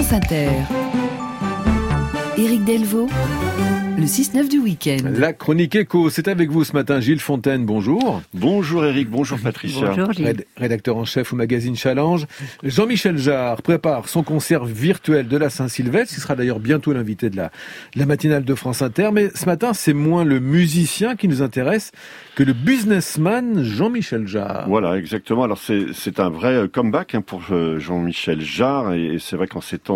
France Inter. Éric Delvaux, le 6-9 du week-end. La chronique écho, c'est avec vous ce matin, Gilles Fontaine, bonjour. Bonjour Éric, bonjour Patricia. Bonjour Gilles. Rédacteur en chef au magazine Challenge. Jean-Michel Jarre prépare son concert virtuel de la Saint-Sylvestre. Il sera d'ailleurs bientôt l'invité de la matinale de France Inter. Mais ce matin, c'est moins le musicien qui nous intéresse que le businessman Jean-Michel Jarre. Voilà, exactement. Alors c'est un vrai comeback pour Jean-Michel Jarre. Et c'est vrai qu'en ces temps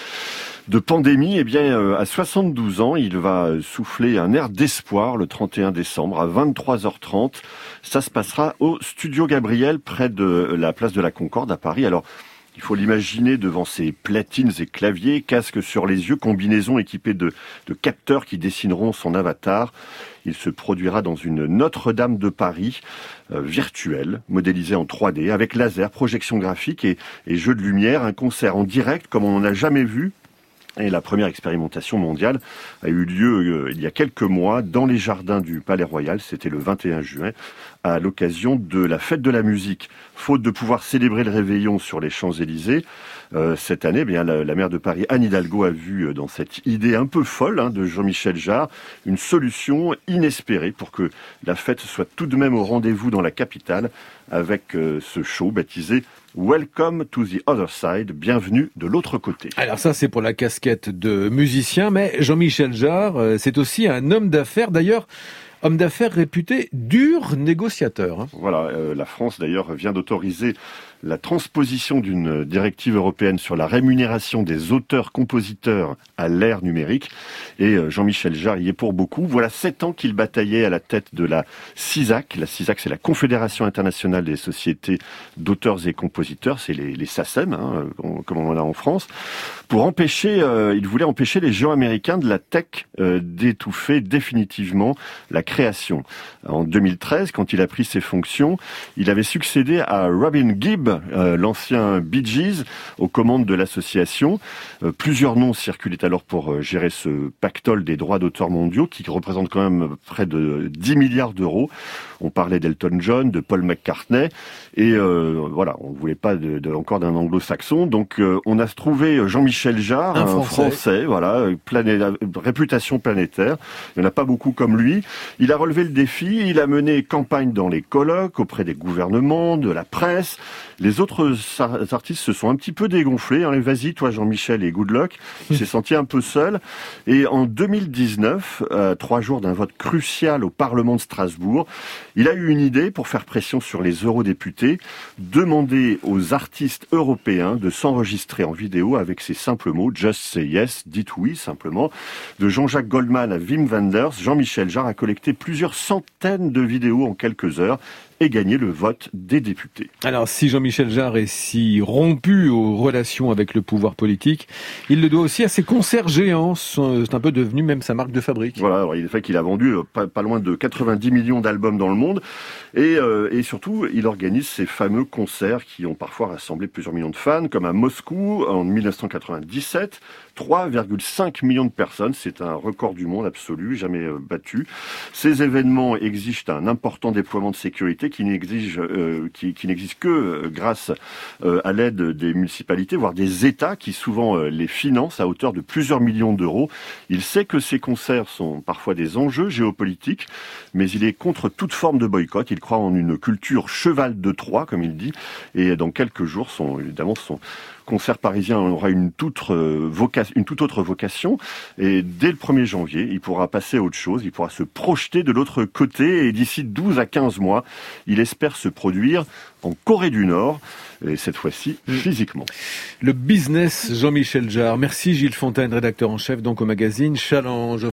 de pandémie, à 72 ans, il va souffler un air d'espoir le 31 décembre à 23h30. Ça se passera au Studio Gabriel, près de la place de la Concorde à Paris. Alors, il faut l'imaginer devant ses platines et claviers, casque sur les yeux, combinaison équipée de capteurs qui dessineront son avatar. Il se produira dans une Notre-Dame de Paris virtuelle, modélisée en 3D, avec laser, projection graphique et jeux de lumière. Un concert en direct comme on n'en a jamais vu. Et la première expérimentation mondiale a eu lieu il y a quelques mois dans les jardins du Palais Royal. C'était le 21 juin, à l'occasion de la fête de la musique. Faute de pouvoir célébrer le réveillon sur les Champs-Élysées, cette année, la maire de Paris, Anne Hidalgo, a vu dans cette idée un peu folle de Jean-Michel Jarre une solution inespérée pour que la fête soit tout de même au rendez-vous dans la capitale avec ce show baptisé Welcome to the Other Side, bienvenue de l'autre côté. Alors ça, c'est pour la casquette de musicien, mais Jean-Michel Jarre, c'est aussi un homme d'affaires. D'ailleurs, homme d'affaires réputé dur négociateur. Voilà, la France d'ailleurs vient d'autoriser la transposition d'une directive européenne sur la rémunération des auteurs-compositeurs à l'ère numérique. Et Jean-Michel Jarre y est pour beaucoup. Voilà 7 ans qu'il bataillait à la tête de la CISAC. La CISAC, c'est la Confédération internationale des sociétés d'auteurs et compositeurs. C'est les SACEM, comme on en a en France. Pour empêcher, il voulait empêcher les géants américains de la tech d'étouffer définitivement la création. En 2013, quand il a pris ses fonctions, il avait succédé à Robin Gibb, l'ancien Bee Gees, aux commandes de l'association. Plusieurs noms circulaient alors pour gérer ce pactole des droits d'auteur mondiaux qui représente quand même près de 10 milliards d'euros. On parlait d'Elton John, de Paul McCartney, et voilà, on ne voulait pas encore d'un anglo-saxon. Donc on a trouvé Jean-Michel Jarre, un français, voilà, réputation planétaire. Il n'y en a pas beaucoup comme lui. Il a relevé le défi, il a mené campagne dans les colloques, auprès des gouvernements, de la presse. Les autres artistes se sont un petit peu dégonflés. Vas-y, toi Jean-Michel, et good luck. Il s'est senti un peu seul. Et en 2019, 3 jours d'un vote crucial au Parlement de Strasbourg, il a eu une idée pour faire pression sur les eurodéputés, demander aux artistes européens de s'enregistrer en vidéo avec ces simples mots « Just say yes », dites oui simplement. De Jean-Jacques Goldman à Wim Wenders, Jean-Michel Jarre a collecté plusieurs centaines de vidéos en quelques heures et gagné le vote des députés. Alors, si Jean-Michel Jarre est si rompu aux relations avec le pouvoir politique, il le doit aussi à ses concerts géants. C'est un peu devenu même sa marque de fabrique. Voilà, alors il fait qu'il a vendu pas loin de 90 millions d'albums dans le monde. Et surtout, il organise ces fameux concerts qui ont parfois rassemblé plusieurs millions de fans, comme à Moscou en 1997. 3,5 millions de personnes, c'est un record du monde absolu, jamais battu. Ces événements exigent un important déploiement de sécurité qui n'existe que grâce à l'aide des municipalités, voire des États qui souvent les financent à hauteur de plusieurs millions d'euros. Il sait que ces concerts sont parfois des enjeux géopolitiques, mais il est contre toute forme de boycott. Il croit en une culture cheval de Troie, comme il dit, et dans quelques jours, son concert parisien aura une toute autre vocation, et dès le 1er janvier, il pourra passer à autre chose, il pourra se projeter de l'autre côté, et d'ici 12 à 15 mois, il espère se produire en Corée du Nord, et cette fois-ci physiquement. Le business Jean-Michel Jarre. Merci Gilles Fontaine, rédacteur en chef donc au magazine Challenge.